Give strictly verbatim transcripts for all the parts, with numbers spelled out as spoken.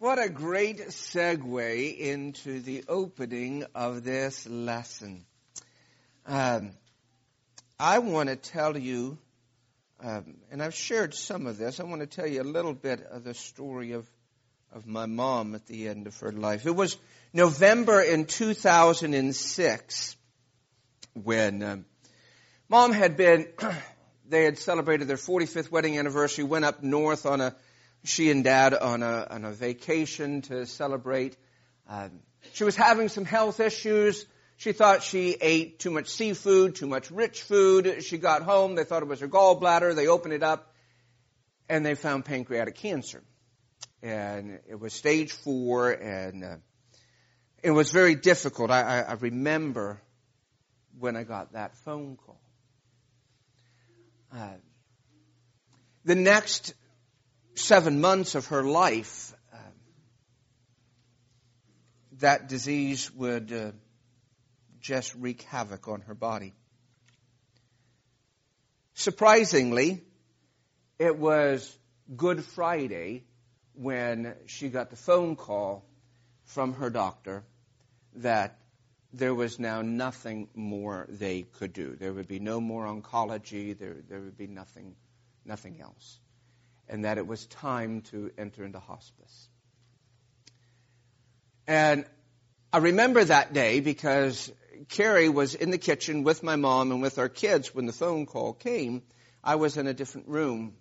what a great segue into the opening of this lesson. Um, I want to tell you, um, and I've shared some of this, I want to tell you a little bit of the story of, of my mom at the end of her life. It was November in two thousand six when um, Mom had been, they had celebrated their forty-fifth wedding anniversary, went up north on a She and Dad on a on a vacation to celebrate. Um, she was having some health issues. She thought she ate too much seafood, too much rich food. She got home. They thought it was her gallbladder. They opened it up, and they found pancreatic cancer. And it was stage four, and uh, it was very difficult. I, I, I remember when I got that phone call. Uh, the next seven months of her life, uh, that disease would uh, just wreak havoc on her body. Surprisingly, it was Good Friday when she got the phone call from her doctor that there was now nothing more they could do. There would be no more oncology. There, there would be nothing, nothing else. And that it was time to enter into hospice. And I remember that day because Carrie was in the kitchen with my mom and with our kids when the phone call came. I was in a different room.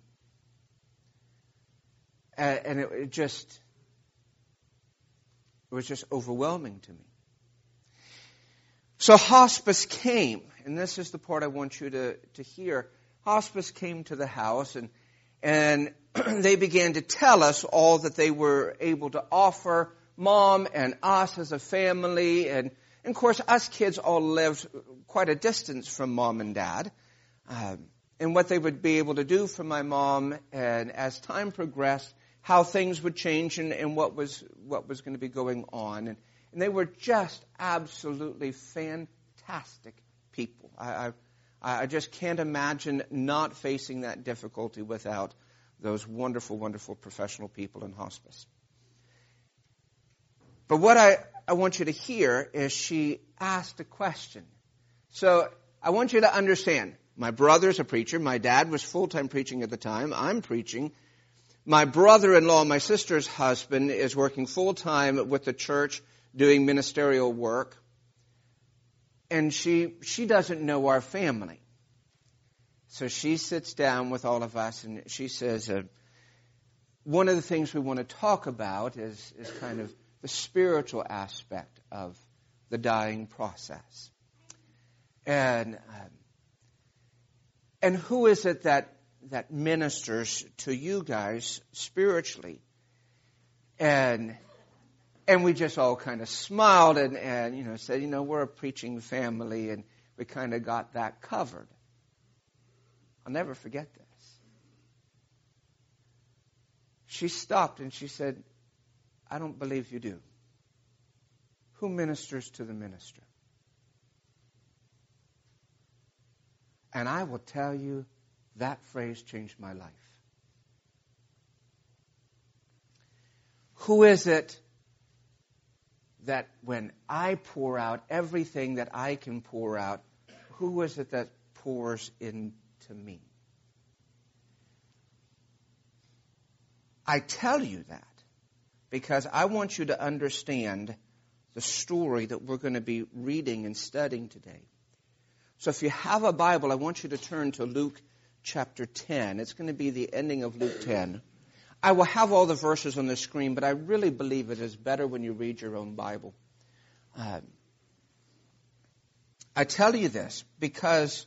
And it just, it was just overwhelming to me. So hospice came, and this is the part I want you to, to hear. Hospice came to the house, and And they began to tell us all that they were able to offer Mom and us as a family. And, and of course, us kids all lived quite a distance from Mom and Dad. Um, and what they would be able to do for my mom, and as time progressed, how things would change and, and what was what was going to be going on. And, and they were just absolutely fantastic people. I, I I just can't imagine not facing that difficulty without those wonderful, wonderful professional people in hospice. But what I, I want you to hear is she asked a question. So I want you to understand, my brother's a preacher. My dad was full-time preaching at the time. I'm preaching. My brother-in-law, my sister's husband, is working full-time with the church doing ministerial work. And she she doesn't know our family. So she sits down with all of us and she says, uh, one of the things we want to talk about is, is kind of the spiritual aspect of the dying process. And um, and who is it that, that ministers to you guys spiritually? And... And we just all kind of smiled and, and, you know, said, you know, we're a preaching family, and we kind of got that covered. I'll never forget this. She stopped and she said, I don't believe you do. Who ministers to the minister? And I will tell you, that phrase changed my life. Who is it that when I pour out everything that I can pour out, who is it that pours into me? I tell you that because I want you to understand the story that we're going to be reading and studying today. So if you have a Bible, I want you to turn to Luke chapter ten. It's going to be the ending of Luke ten. I will have all the verses on the screen, but I really believe it is better when you read your own Bible. Uh, I tell you this because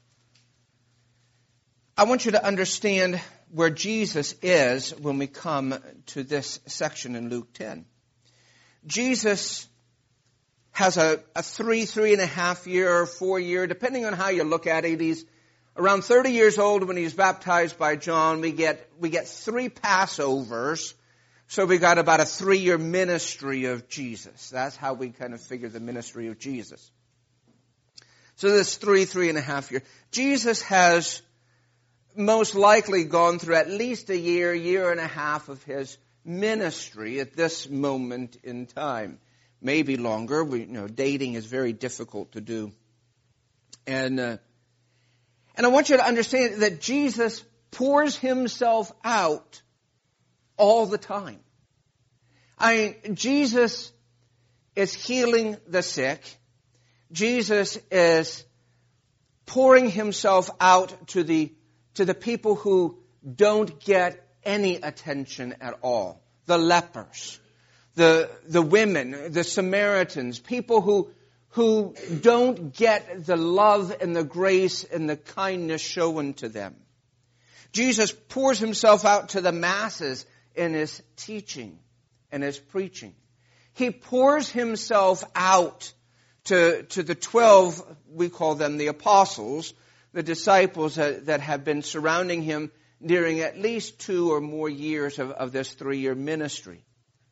I want you to understand where Jesus is when we come to this section in Luke ten. Jesus has a, a three, three and a half year, four year, depending on how you look at it. He's around thirty years old when he's baptized by John. We get we get three Passovers, so we got about a three-year ministry of Jesus. That's how we kind of figure the ministry of Jesus. So this three, three and a half year. Jesus has most likely gone through at least a year, year and a half of his ministry at this moment in time. Maybe longer. We, you know, dating is very difficult to do. And, uh, and I want you to understand that Jesus pours himself out all the time. I mean, Jesus is healing the sick. Jesus is pouring himself out to the, to the people who don't get any attention at all. The lepers, the, the women, the Samaritans, people who, who don't get the love and the grace and the kindness shown to them. Jesus pours himself out to the masses in his teaching and his preaching. He pours himself out to, to the twelve, we call them the apostles, the disciples that, that have been surrounding him during at least two or more years of, of this three-year ministry.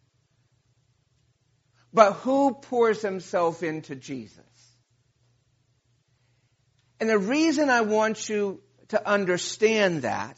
But who pours himself into Jesus? And the reason I want you to understand that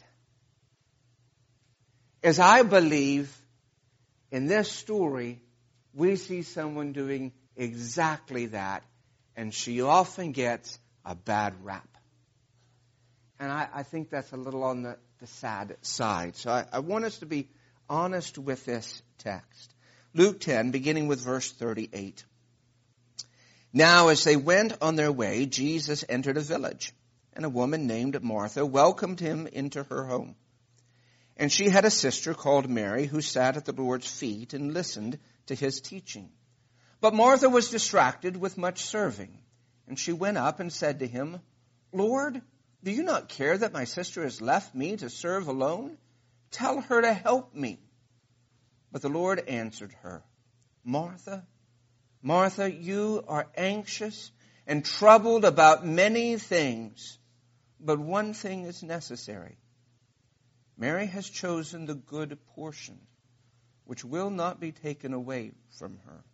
is I believe in this story we see someone doing exactly that, and she often gets a bad rap. And I, I think that's a little on the, the sad side. So I, I want us to be honest with this text. Luke ten, beginning with verse thirty-eight. Now as they went on their way, Jesus entered a village, and a woman named Martha welcomed him into her home. And she had a sister called Mary who sat at the Lord's feet and listened to his teaching. But Martha was distracted with much serving, and she went up and said to him, Lord, do you not care that my sister has left me to serve alone? Tell her to help me. But the Lord answered her, Martha, Martha, you are anxious and troubled about many things, but one thing is necessary. Mary has chosen the good portion, which will not be taken away from her.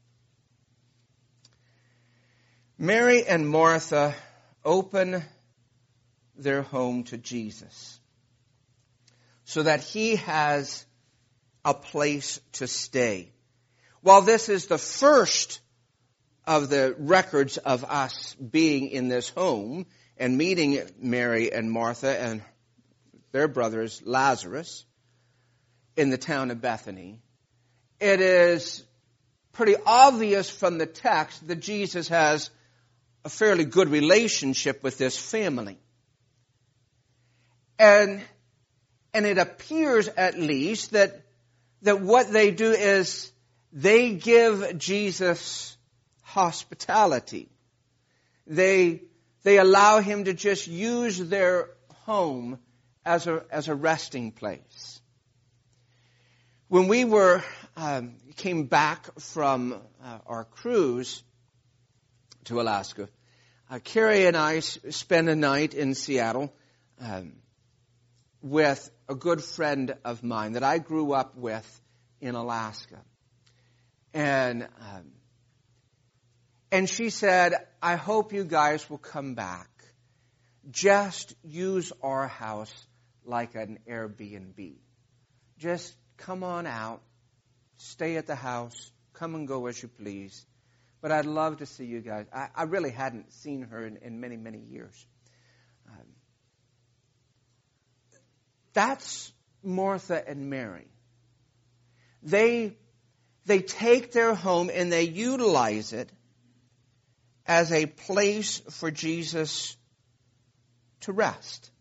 Mary and Martha open their home to Jesus so that he has a place to stay. While this is the first of the records of us being in this home and meeting Mary and Martha and their brothers Lazarus in the town of Bethany, it is pretty obvious from the text that Jesus has a fairly good relationship with this family. And, and it appears at least that, that what they do is they give Jesus hospitality. They, they allow him to just use their home as a, as a resting place. When we were, um, came back from uh, our cruise to Alaska, uh, Carrie and I s- spent a night in Seattle um, with a good friend of mine that I grew up with in Alaska. And um, and she said, I hope you guys will come back. Just use our house like an Airbnb. Just come on out, stay at the house, come and go as you please. But I'd love to see you guys. I, I really hadn't seen her in, in many, many years. Um, that's Martha and Mary. They, they take their home and they utilize it as a place for Jesus to rest.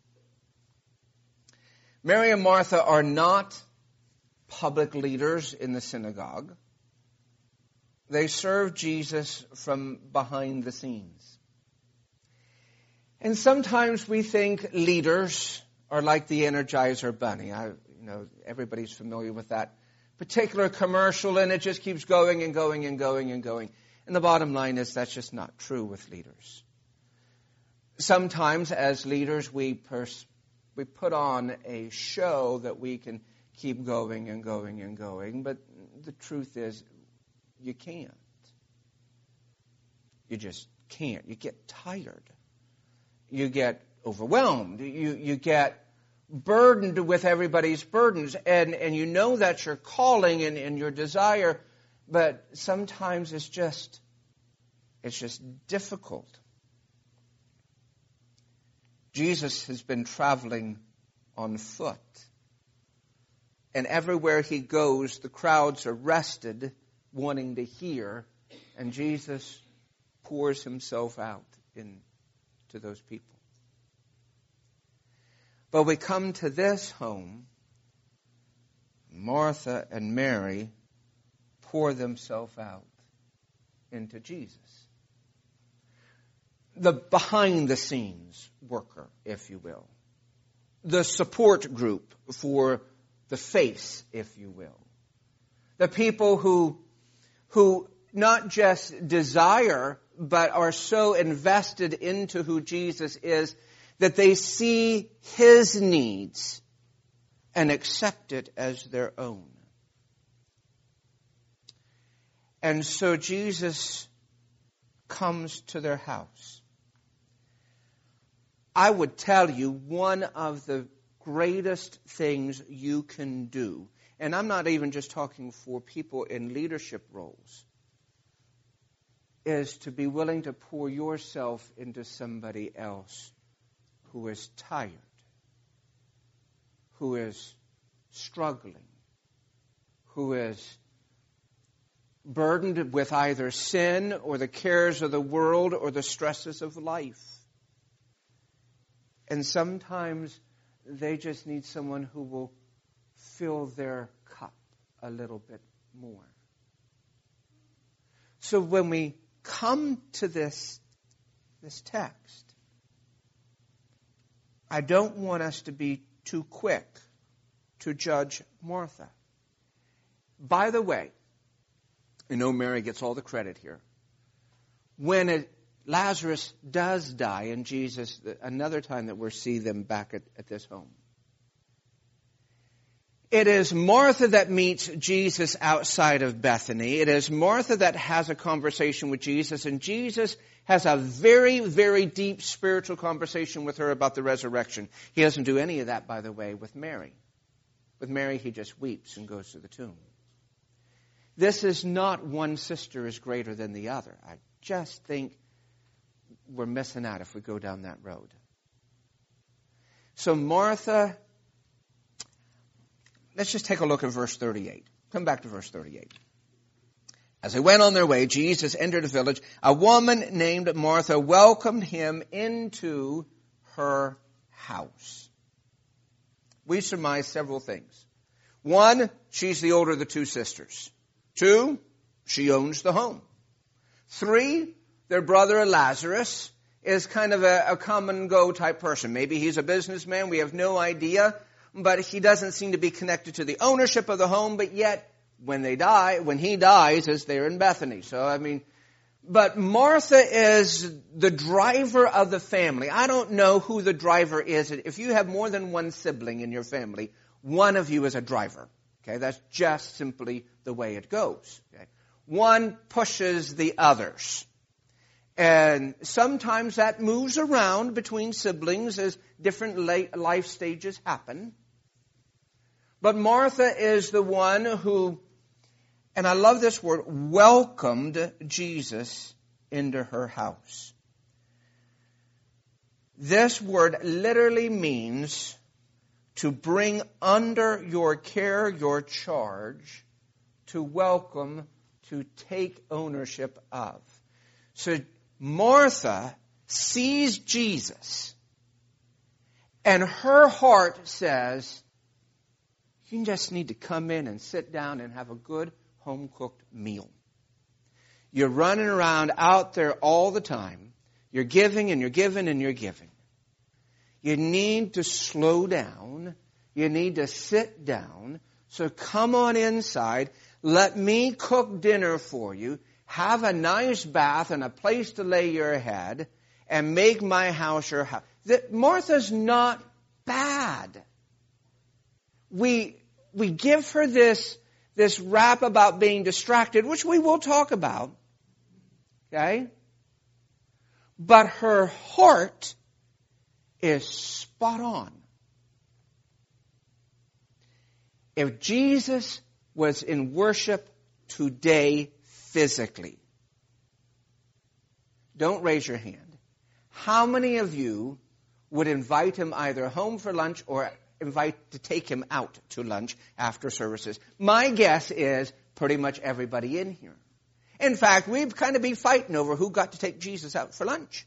Mary and Martha are not public leaders in the synagogue. They serve Jesus from behind the scenes. And sometimes we think leaders are like the Energizer Bunny. I, you know, everybody's familiar with that particular commercial, and it just keeps going and going and going and going. And the bottom line is that's just not true with leaders. Sometimes as leaders we pers- we put on a show that we can keep going and going and going, but the truth is you can't. You just can't. You get tired. You get overwhelmed. You, you get burdened with everybody's burdens. And, and you know that's your calling and, and your desire, but sometimes it's just, it's just difficult. Jesus has been traveling on foot. And everywhere he goes, the crowds are rested, wanting to hear. And Jesus pours himself out into those people. But we come to this home, Martha and Mary pour themselves out into Jesus. The behind-the-scenes worker, if you will. The support group for the face, if you will. The people who, who not just desire, but are so invested into who Jesus is that they see his needs and accept it as their own. And so Jesus comes to their house. I would tell you one of the greatest things you can do, and I'm not even just talking for people in leadership roles, is to be willing to pour yourself into somebody else who is tired, who is struggling, who is burdened with either sin or the cares of the world or the stresses of life. And sometimes they just need someone who will fill their cup a little bit more. So when we come to this, this text, I don't want us to be too quick to judge Martha. By the way, I know Mary gets all the credit here. When it, Lazarus does die, and Jesus, another time that we'll see them back at, at this home, it is Martha that meets Jesus outside of Bethany. It is Martha that has a conversation with Jesus, and Jesus has a very, very deep spiritual conversation with her about the resurrection. He doesn't do any of that, by the way, with Mary. With Mary, he just weeps and goes to the tomb. This is not one sister is greater than the other. I just think we're missing out if we go down that road. So Martha, let's just take a look at verse thirty-eight. Come back to verse thirty-eight. As they went on their way, Jesus entered a village. A woman named Martha welcomed him into her house. We surmise several things. One, she's the older of the two sisters. Two, she owns the home. Three, their brother Lazarus is kind of a, a come-and-go type person. Maybe he's a businessman. We have no idea. But he doesn't seem to be connected to the ownership of the home. But yet, when they die, when he dies, is there in Bethany. So, I mean, but Martha is the driver of the family. I don't know who the driver is. If you have more than one sibling in your family, one of you is a driver. Okay, that's just simply the way it goes. Okay? One pushes the others. And sometimes that moves around between siblings as different life stages happen. But Martha is the one who, and I love this word, welcomed Jesus into her house. This word literally means to bring under your care, your charge, to welcome, to take ownership of. So Martha sees Jesus, and her heart says, you just need to come in and sit down and have a good home-cooked meal. You're running around out there all the time. You're giving and you're giving and you're giving. You need to slow down. You need to sit down. So come on inside. Let me cook dinner for you. Have a nice bath and a place to lay your head. And make my house your house. That Martha's not bad. We, we give her this, this rap about being distracted, which we will talk about. Okay? But her heart is spot on. If Jesus was in worship today physically, don't raise your hand. How many of you would invite him either home for lunch or invite to take him out to lunch after services? My guess is pretty much everybody in here. In fact, we'd kind of be fighting over who got to take Jesus out for lunch.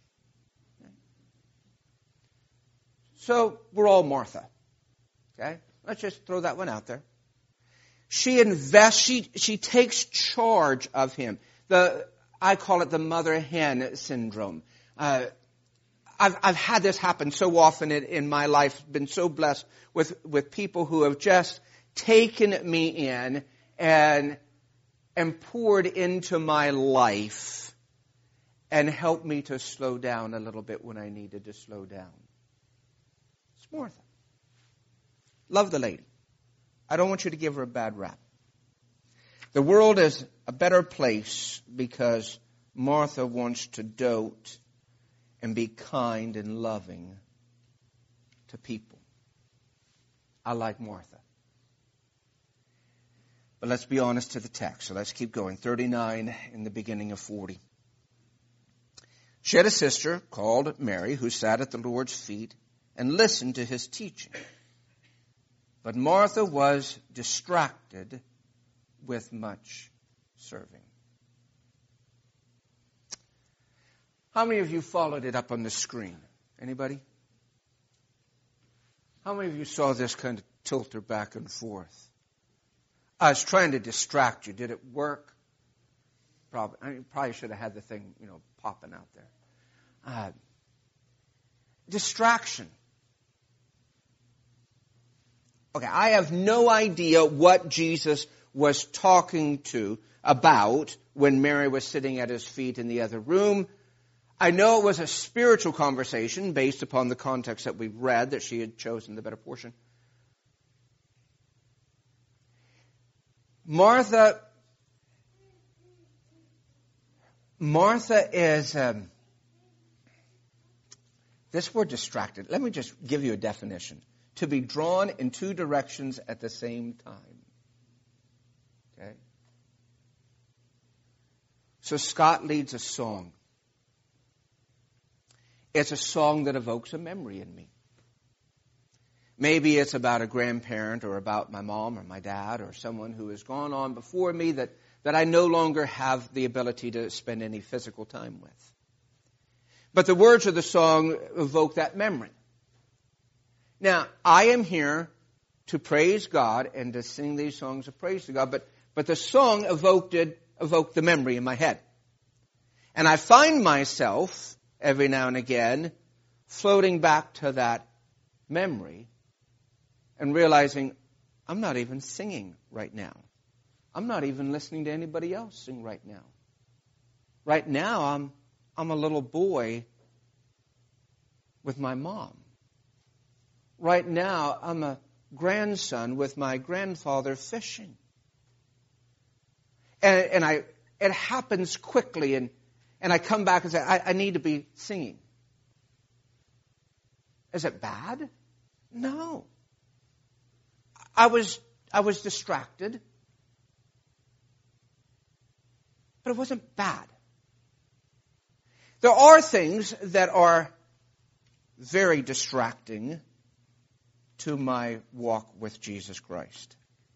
So we're all Martha. Okay? Let's just throw that one out there. She invests, she, she takes charge of him. The, I call it the mother hen syndrome. Uh, I've, I've had this happen so often in, in my life, been so blessed with, with people who have just taken me in and, and poured into my life and helped me to slow down a little bit when I needed to slow down. It's Martha. Love the lady. I don't want you to give her a bad rap. The world is a better place because Martha wants to dote and be kind and loving to people. I like Martha. But let's be honest to the text. So let's keep going. thirty-nine in the beginning of forty. She had a sister called Mary who sat at the Lord's feet and listened to his teaching. But Martha was distracted with much serving. How many of you followed it up on the screen? Anybody? How many of you saw this kind of tilter back and forth? I was trying to distract you. Did it work? Probably. I mean, probably should have had the thing, you know, popping out there. Uh, distraction. Okay, I have no idea what Jesus was talking to about when Mary was sitting at his feet in the other room. I know it was a spiritual conversation based upon the context that we've read, that she had chosen the better portion. Martha, Martha is, um, this word distracted, let me just give you a definition. To be drawn in two directions at the same time. Okay? So Scott leads a song. It's a song that evokes a memory in me. Maybe it's about a grandparent or about my mom or my dad or someone who has gone on before me that, that I no longer have the ability to spend any physical time with. But the words of the song evoke that memory. Now, I am here to praise God and to sing these songs of praise to God, but, but the song evoked, it, evoked the memory in my head. And I find myself, every now and again, floating back to that memory and realizing I'm not even singing right now. I'm not even listening to anybody else sing right now. Right now, I'm, I'm a little boy with my mom. Right now, I'm a grandson with my grandfather fishing. And, and I, it happens quickly, and, and I come back and say, I, I need to be singing. Is it bad? No. I was, I was distracted, but it wasn't bad. There are things that are very distracting to my walk with Jesus Christ.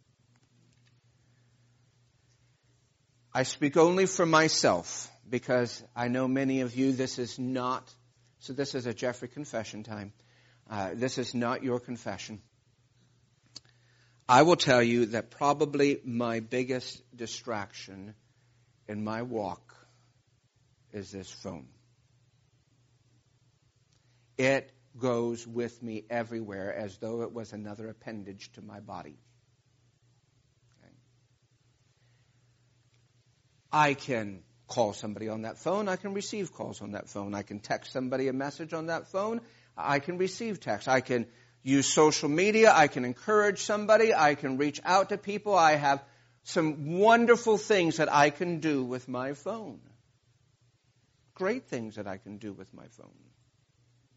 I speak only for myself because I know many of you, this is not, so this is a Jeffrey confession time. Uh, this is not your confession. I will tell you that probably my biggest distraction in my walk is this phone. It goes with me everywhere as though it was another appendage to my body. Okay. I can call somebody on that phone. I can receive calls on that phone. I can text somebody a message on that phone. I can receive text. I can use social media. I can encourage somebody. I can reach out to people. I have some wonderful things that I can do with my phone. Great things that I can do with my phone.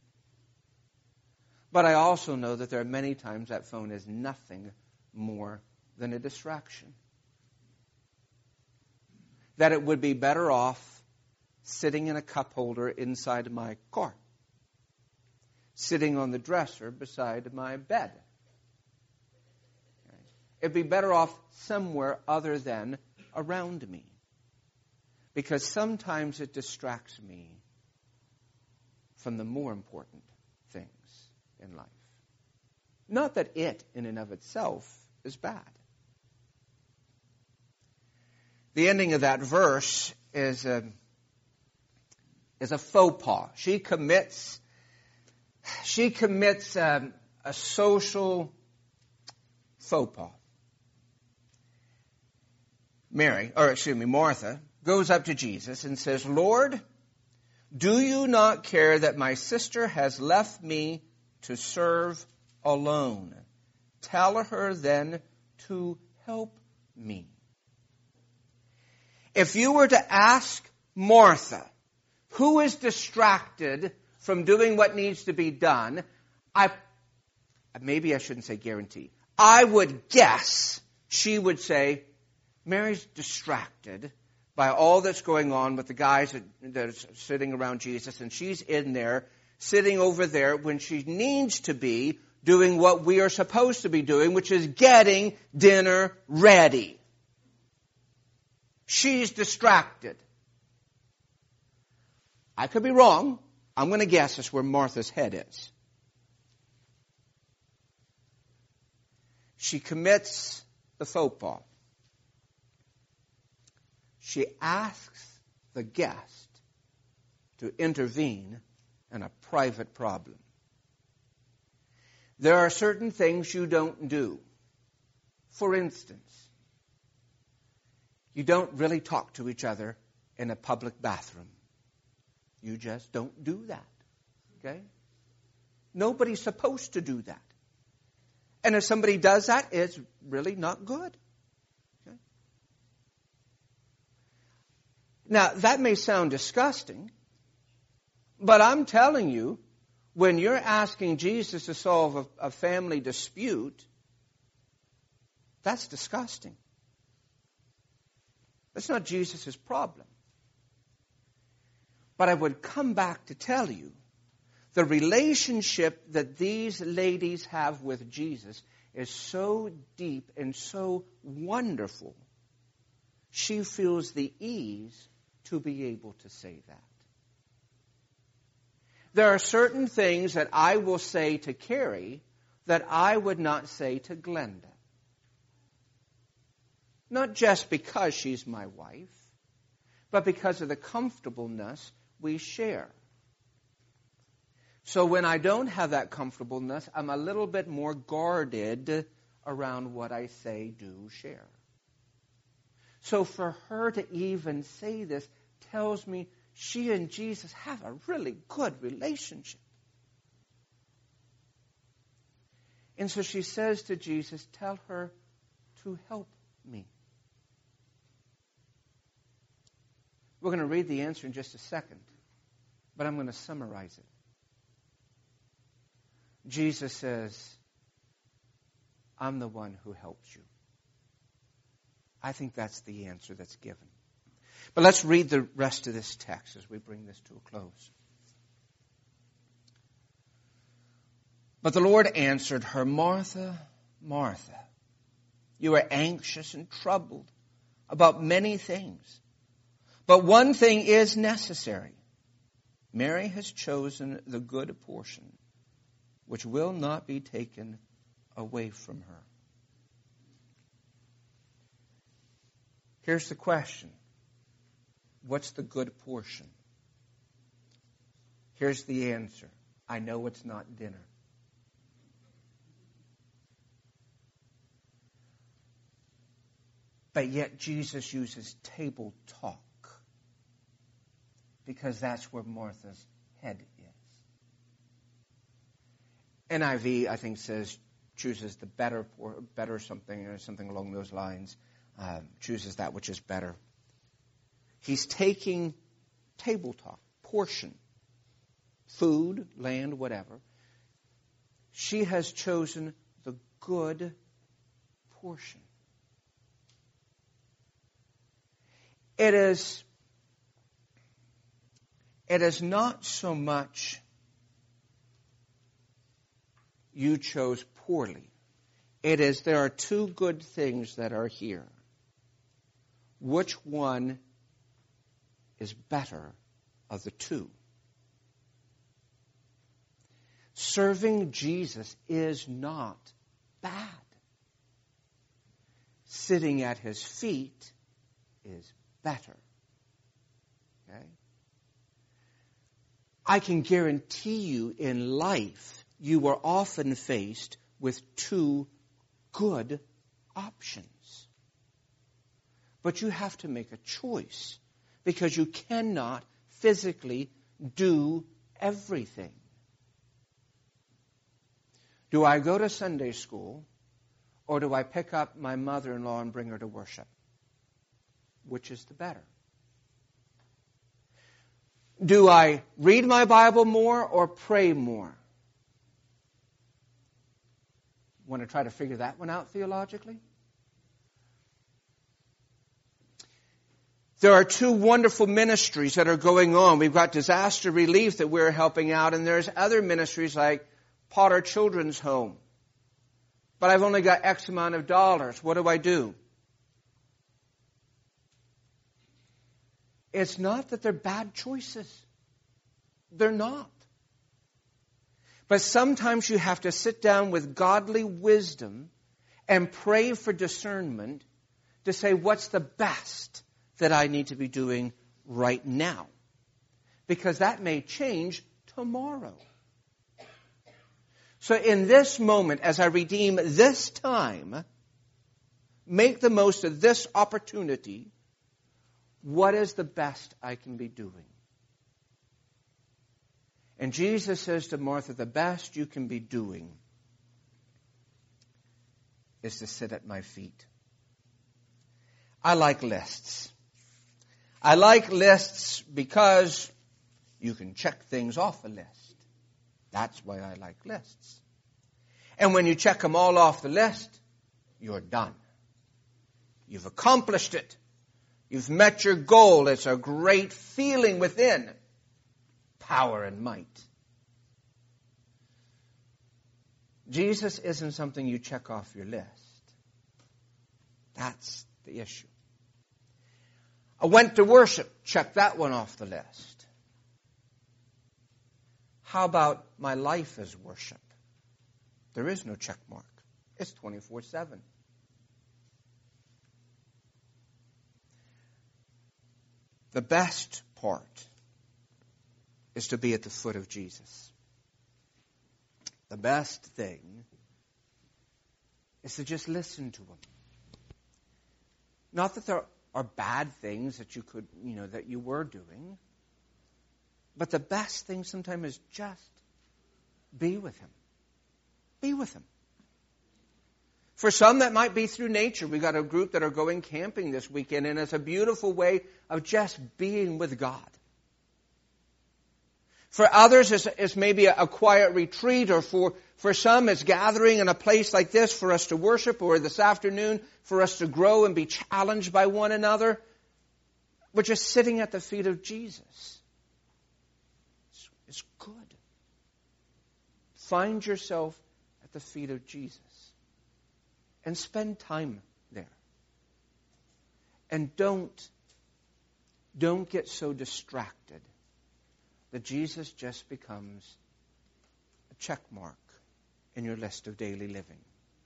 But I also know that there are many times that phone is nothing more than a distraction. That it would be better off sitting in a cup holder inside my car, sitting on the dresser beside my bed. It'd be better off somewhere other than around me. Because sometimes it distracts me from the more important things in life. Not that it, in and of itself, is bad. The ending of that verse is a, is a faux pas. She commits, she commits um, a social faux pas. Mary, or excuse me, Martha, goes up to Jesus and says, Lord, do you not care that my sister has left me to serve alone? Tell her then to help me. If you were to ask Martha, who is distracted from doing what needs to be done, I maybe I shouldn't say guarantee. I would guess she would say, Mary's distracted by all that's going on with the guys that, that are sitting around Jesus, and she's in there, sitting over there when she needs to be doing what we are supposed to be doing, which is getting dinner ready. She's distracted. I could be wrong. I'm going to guess that's where Martha's head is. She commits the faux pas. She asks the guest to intervene in a private problem. There are certain things you don't do. For instance, you don't really talk to each other in a public bathroom. You just don't do that. Okay? Nobody's supposed to do that. And if somebody does that, it's really not good. Okay? Now, that may sound disgusting, but I'm telling you, when you're asking Jesus to solve a, a family dispute, that's disgusting. That's not Jesus' problem. But I would come back to tell you, the relationship that these ladies have with Jesus is so deep and so wonderful, she feels the ease to be able to say that. There are certain things that I will say to Carrie that I would not say to Glenda. Not just because she's my wife, but because of the comfortableness we share. So when I don't have that comfortableness, I'm a little bit more guarded around what I say, do, share. So for her to even say this tells me she and Jesus have a really good relationship. And so she says to Jesus, tell her to help me. We're going to read the answer in just a second, but I'm going to summarize it. Jesus says, I'm the one who helps you. I think that's the answer that's given. But let's read the rest of this text as we bring this to a close. But the Lord answered her, Martha, Martha, you are anxious and troubled about many things. But one thing is necessary. Mary has chosen the good portion, which will not be taken away from her. Here's the question. What's the good portion? Here's the answer. I know it's not dinner. But yet Jesus uses table talk because that's where Martha's head is. N I V, I think, says chooses the better, better something or something along those lines. Uh, chooses that which is better. He's taking table talk, portion, food, land, whatever. She has chosen the good portion. It is, it is not so much you chose poorly. It is there are two good things that are here. Which one is better of the two? Serving Jesus is not bad. Sitting at his feet is better. Okay? I can guarantee you in life, you are often faced with two good options. But you have to make a choice because you cannot physically do everything. Do I go to Sunday school or do I pick up my mother-in-law and bring her to worship? Which is the better? Do I read my Bible more or pray more? Want to try to figure that one out theologically? There are two wonderful ministries that are going on. We've got disaster relief that we're helping out, and there's other ministries like Potter Children's Home. But I've only got X amount of dollars. What do I do? It's not that they're bad choices. They're not. But sometimes you have to sit down with godly wisdom and pray for discernment to say, what's the best that I need to be doing right now? Because that may change tomorrow. So in this moment, as I redeem this time, make the most of this opportunity. What is the best I can be doing? And Jesus says to Martha, the best you can be doing is to sit at my feet. I like lists. I like lists because you can check things off a list. That's why I like lists. And when you check them all off the list, you're done. You've accomplished it. You've met your goal. It's a great feeling within. Power and might. Jesus isn't something you check off your list. That's the issue. I went to worship. Check that one off the list. How about my life as worship? There is no check mark. It's twenty-four seven. The best part is to be at the foot of Jesus. The best thing is to just listen to him. Not that there are bad things that you could, you know, that you were doing. But the best thing sometimes is just be with him. Be with him. For some, that might be through nature. We've got a group that are going camping this weekend, and it's a beautiful way of just being with God. For others, it's, it's maybe a, a quiet retreat, or for, for some, it's gathering in a place like this for us to worship, or this afternoon for us to grow and be challenged by one another. We're just sitting at the feet of Jesus. It's, it's good. Find yourself at the feet of Jesus and spend time there. And don't, don't get so distracted that Jesus just becomes a check mark in your list of daily living.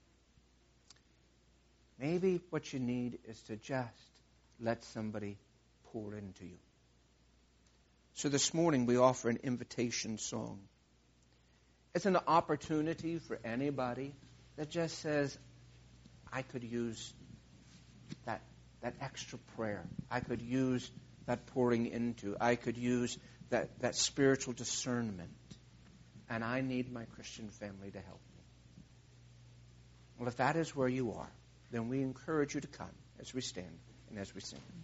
Maybe what you need is to just let somebody pour into you. So this morning we offer an invitation song. It's an opportunity for anybody that just says, I could use that, that extra prayer. I could use that pouring into. I could use that, that spiritual discernment. And I need my Christian family to help me. Well, if that is where you are, then we encourage you to come as we stand and as we sing.